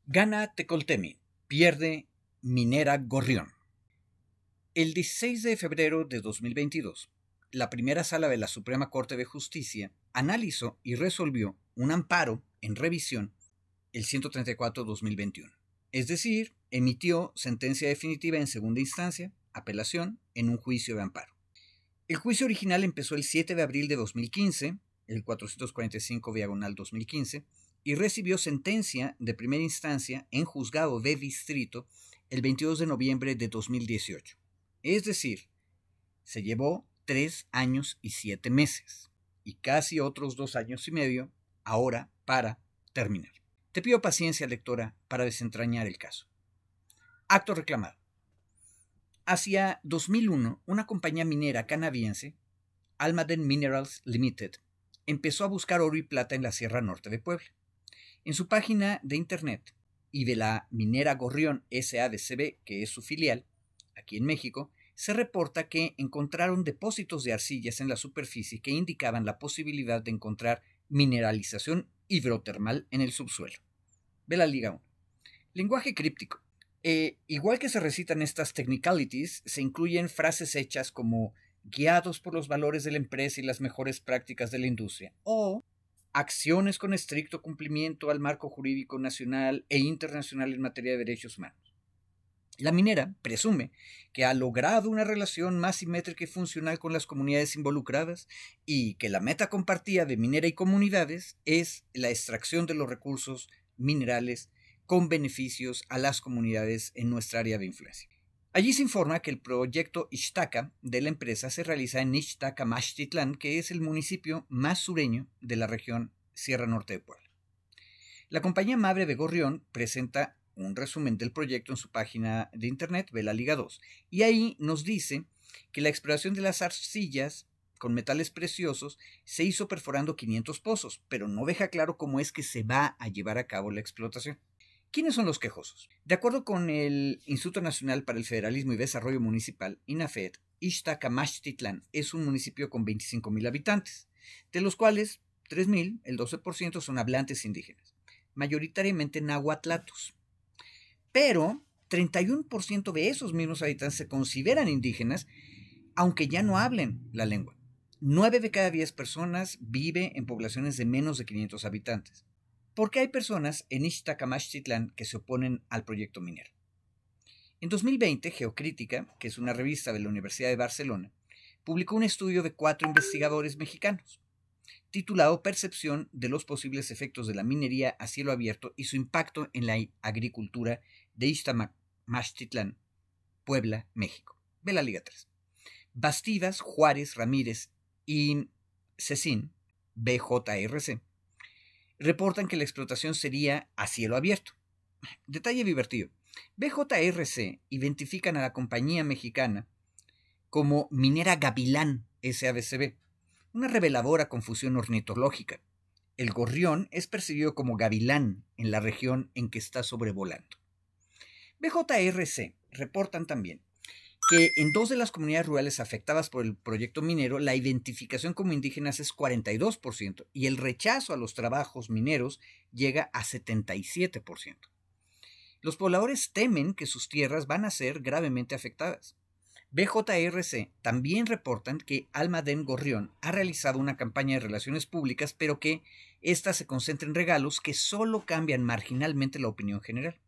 Gana Tecoltemi, pierde Minera Gorrión. El 16 de febrero de 2022, la primera sala de la Suprema Corte de Justicia analizó y resolvió un amparo en revisión, el 134-2021. Es decir, emitió sentencia definitiva en segunda instancia, apelación, en un juicio de amparo. El juicio original empezó el 7 de abril de 2015, el 445/2015, y recibió sentencia de primera instancia en juzgado de distrito el 22 de noviembre de 2018. Es decir, se llevó 3 años y 7 meses y casi otros 2 años y medio ahora para terminar. Te pido paciencia, lectora, para desentrañar el caso. Acto reclamado. Hacia 2001, una compañía minera canadiense, Almaden Minerals Limited, empezó a buscar oro y plata en la Sierra Norte de Puebla. En su página de internet y de la minera Gorrión SADCB, que es su filial, aquí en México, se reporta que encontraron depósitos de arcillas en la superficie que indicaban la posibilidad de encontrar mineralización hidrotermal en el subsuelo. Ve la Liga 1. Lenguaje críptico. Igual que se recitan estas technicalities, se incluyen frases hechas como guiados por los valores de la empresa y las mejores prácticas de la industria, o acciones con estricto cumplimiento al marco jurídico nacional e internacional en materia de derechos humanos. La minera presume que ha logrado una relación más simétrica y funcional con las comunidades involucradas y que la meta compartida de minera y comunidades es la extracción de los recursos minerales con beneficios a las comunidades en nuestra área de influencia. Allí se informa que el proyecto Ixtaca de la empresa se realiza en Ixtaca-Maxtitlán, que es el municipio más sureño de la región Sierra Norte de Puebla. La compañía madre de Gorrión presenta un resumen del proyecto en su página de internet, ve la Liga 2, y ahí nos dice que la exploración de las arcillas con metales preciosos se hizo perforando 500 pozos, pero no deja claro cómo es que se va a llevar a cabo la explotación. ¿Quiénes son los quejosos? De acuerdo con el Instituto Nacional para el Federalismo y Desarrollo Municipal, INAFED, Ixtaca-Maxtitlán es un municipio con 25,000 habitantes, de los cuales 3,000, el 12%, son hablantes indígenas, mayoritariamente nahuatlatos. Pero 31% de esos mismos habitantes se consideran indígenas, aunque ya no hablen la lengua. 9 de cada 10 personas vive en poblaciones de menos de 500 habitantes. ¿Por qué hay personas en Ixtaca-Maxtitlán que se oponen al proyecto minero? En 2020, Geocrítica, que es una revista de la Universidad de Barcelona, publicó un estudio de 4 investigadores mexicanos, titulado Percepción de los posibles efectos de la minería a cielo abierto y su impacto en la agricultura de Ixtaca-Maxtitlán, Puebla, México. Ve la Liga 3. Bastidas, Juárez, Ramírez y Cecín, BJRC, reportan que la explotación sería a cielo abierto. Detalle divertido. BJRC identifican a la compañía mexicana como Minera Gavilán SADCB, una reveladora confusión ornitológica. El gorrión es percibido como gavilán en la región en que está sobrevolando. BJRC reportan también que en 2 de las comunidades rurales afectadas por el proyecto minero, la identificación como indígenas es 42% y el rechazo a los trabajos mineros llega a 77%. Los pobladores temen que sus tierras van a ser gravemente afectadas. BJRC también reportan que Almaden Gorrión ha realizado una campaña de relaciones públicas, pero que ésta se concentra en regalos que solo cambian marginalmente la opinión general.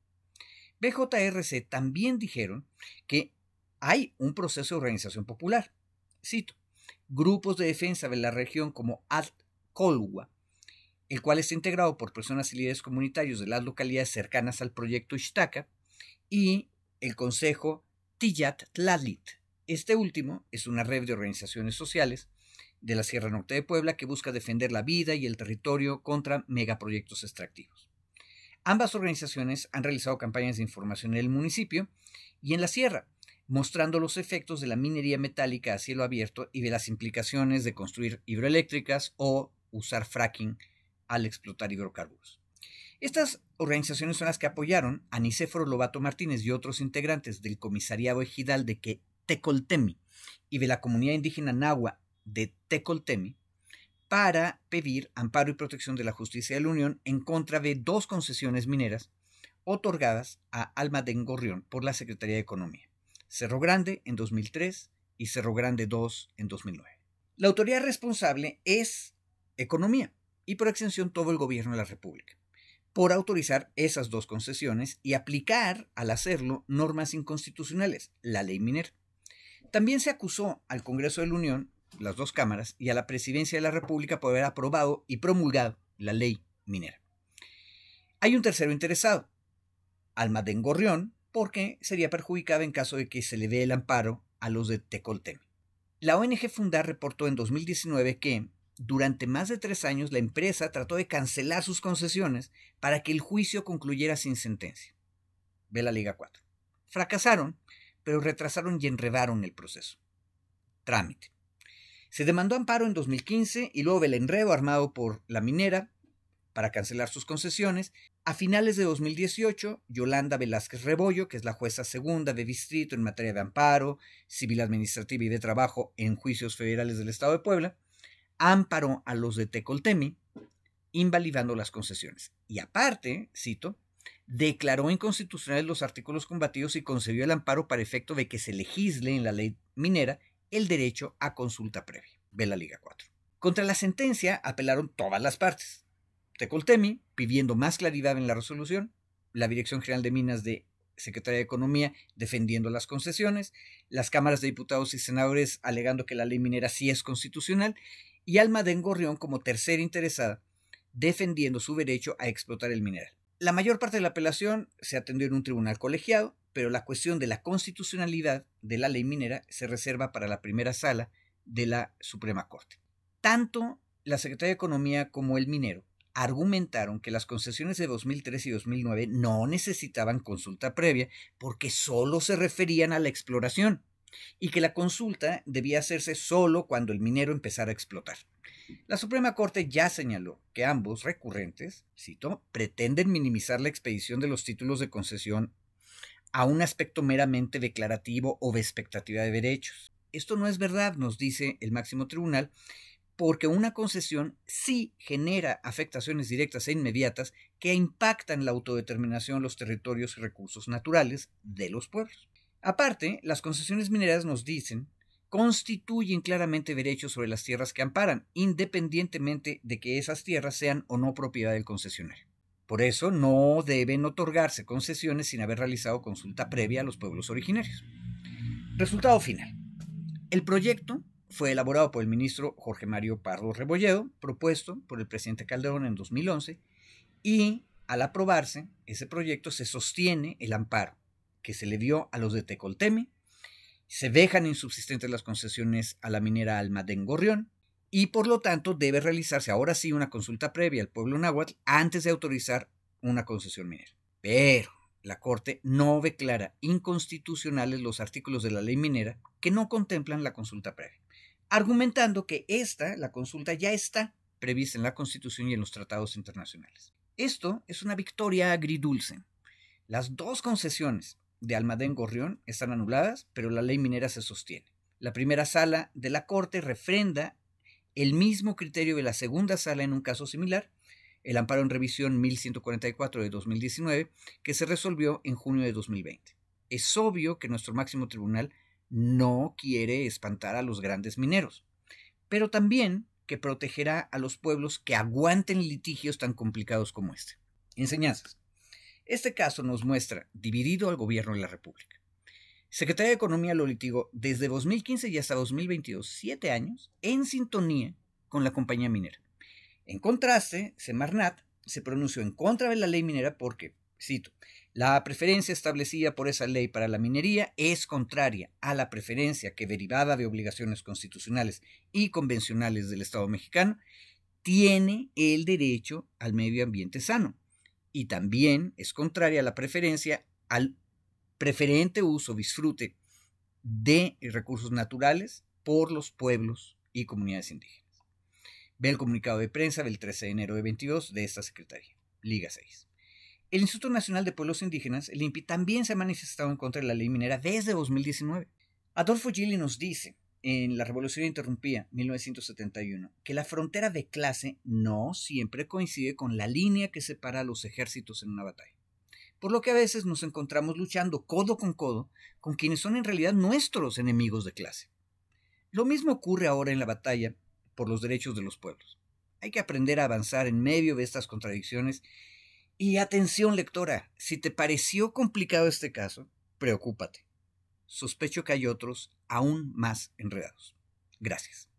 BJRC también dijeron que hay un proceso de organización popular. Cito, grupos de defensa de la región como Ad-Colwa, el cual está integrado por personas y líderes comunitarios de las localidades cercanas al proyecto Ixtaca, y el Consejo Tiyat-Tlalit. Este último es una red de organizaciones sociales de la Sierra Norte de Puebla que busca defender la vida y el territorio contra megaproyectos extractivos. Ambas organizaciones han realizado campañas de información en el municipio y en la sierra, mostrando los efectos de la minería metálica a cielo abierto y de las implicaciones de construir hidroeléctricas o usar fracking al explotar hidrocarburos. Estas organizaciones son las que apoyaron a Nicéforo Lobato Martínez y otros integrantes del Comisariado Ejidal de Tecoltemi y de la comunidad indígena nahua de Tecoltemi para pedir amparo y protección de la justicia de la Unión en contra de 2 concesiones mineras otorgadas a Almadén Gorrión por la Secretaría de Economía, Cerro Grande en 2003 y Cerro Grande II en 2009. La autoridad responsable es Economía y por extensión todo el gobierno de la República, por autorizar esas dos concesiones y aplicar, al hacerlo, normas inconstitucionales, la ley minera. También se acusó al Congreso de la Unión, las dos cámaras, y a la Presidencia de la República por haber aprobado y promulgado la ley minera. Hay un tercero interesado, Almadén Gorrión, porque sería perjudicada en caso de que se le dé el amparo a los de Tecoltemi. La ONG Fundar reportó en 2019 que durante más de 3 años la empresa trató de cancelar sus concesiones para que el juicio concluyera sin sentencia. Ve la Liga 4. Fracasaron, pero retrasaron y enredaron el proceso. Trámite. Se demandó amparo en 2015 y luego el enredo armado por la minera para cancelar sus concesiones. A finales de 2018, Yolanda Velázquez Rebollo, que es la jueza segunda de distrito en materia de amparo, civil administrativa y de trabajo en juicios federales del Estado de Puebla, amparó a los de Tecoltemi, invalidando las concesiones. Y aparte, cito, declaró inconstitucionales los artículos combatidos y concedió el amparo para efecto de que se legisle en la ley minera el derecho a consulta previa. Ve la Liga 4. Contra la sentencia apelaron todas las partes. Tecoltemi, pidiendo más claridad en la resolución, la Dirección General de Minas de Secretaría de Economía defendiendo las concesiones, las cámaras de diputados y senadores alegando que la ley minera sí es constitucional, y Almadén Gorrión como tercera interesada defendiendo su derecho a explotar el mineral. La mayor parte de la apelación se atendió en un tribunal colegiado, pero la cuestión de la constitucionalidad de la ley minera se reserva para la primera sala de la Suprema Corte. Tanto la Secretaría de Economía como el minero argumentaron que las concesiones de 2003 y 2009 no necesitaban consulta previa porque solo se referían a la exploración y que la consulta debía hacerse solo cuando el minero empezara a explotar. La Suprema Corte ya señaló que ambos recurrentes, cito, pretenden minimizar la expedición de los títulos de concesión a un aspecto meramente declarativo o de expectativa de derechos. Esto no es verdad, nos dice el máximo tribunal, porque una concesión sí genera afectaciones directas e inmediatas que impactan la autodeterminación de los territorios y recursos naturales de los pueblos. Aparte, las concesiones mineras nos dicen constituyen claramente derechos sobre las tierras que amparan, independientemente de que esas tierras sean o no propiedad del concesionario. Por eso no deben otorgarse concesiones sin haber realizado consulta previa a los pueblos originarios. Resultado final. El proyecto fue elaborado por el ministro Jorge Mario Pardo Rebolledo, propuesto por el presidente Calderón en 2011, y al aprobarse ese proyecto se sostiene el amparo que se le dio a los de Tecoltemi, se dejan insubsistentes las concesiones a la minera Almadén Gorrión y por lo tanto debe realizarse ahora sí una consulta previa al pueblo náhuatl antes de autorizar una concesión minera. Pero la Corte no declara inconstitucionales los artículos de la ley minera que no contemplan la consulta previa, argumentando que la consulta ya está prevista en la Constitución y en los tratados internacionales. Esto es una victoria agridulce. Las dos concesiones de Almadén Gorrión están anuladas, pero la ley minera se sostiene. La primera sala de la Corte refrenda el mismo criterio de la segunda sala en un caso similar, el amparo en revisión 1144 de 2019, que se resolvió en junio de 2020. Es obvio que nuestro máximo tribunal no quiere espantar a los grandes mineros, pero también que protegerá a los pueblos que aguanten litigios tan complicados como este. Enseñanzas. Este caso nos muestra dividido al gobierno de la República. Secretaría de Economía lo litigó desde 2015 y hasta 2022, 7 años, en sintonía con la compañía minera. En contraste, Semarnat se pronunció en contra de la ley minera porque, cito, la preferencia establecida por esa ley para la minería es contraria a la preferencia que, derivada de obligaciones constitucionales y convencionales del Estado mexicano, tiene el derecho al medio ambiente sano. Y también es contraria a la preferencia al preferente uso, disfrute de recursos naturales por los pueblos y comunidades indígenas. Ve el comunicado de prensa del 13 de enero de 22 de esta Secretaría, Liga 6. El Instituto Nacional de Pueblos Indígenas, el INPI, también se ha manifestado en contra de la ley minera desde 2019. Adolfo Gili nos dice, en La Revolución Interrumpida, 1971, que la frontera de clase no siempre coincide con la línea que separa a los ejércitos en una batalla. por lo que a veces nos encontramos luchando codo con quienes son en realidad nuestros enemigos de clase. Lo mismo ocurre ahora en la batalla por los derechos de los pueblos. Hay que aprender a avanzar en medio de estas contradicciones. Y atención, lectora, si te pareció complicado este caso, preocúpate. Sospecho que hay otros aún más enredados. Gracias.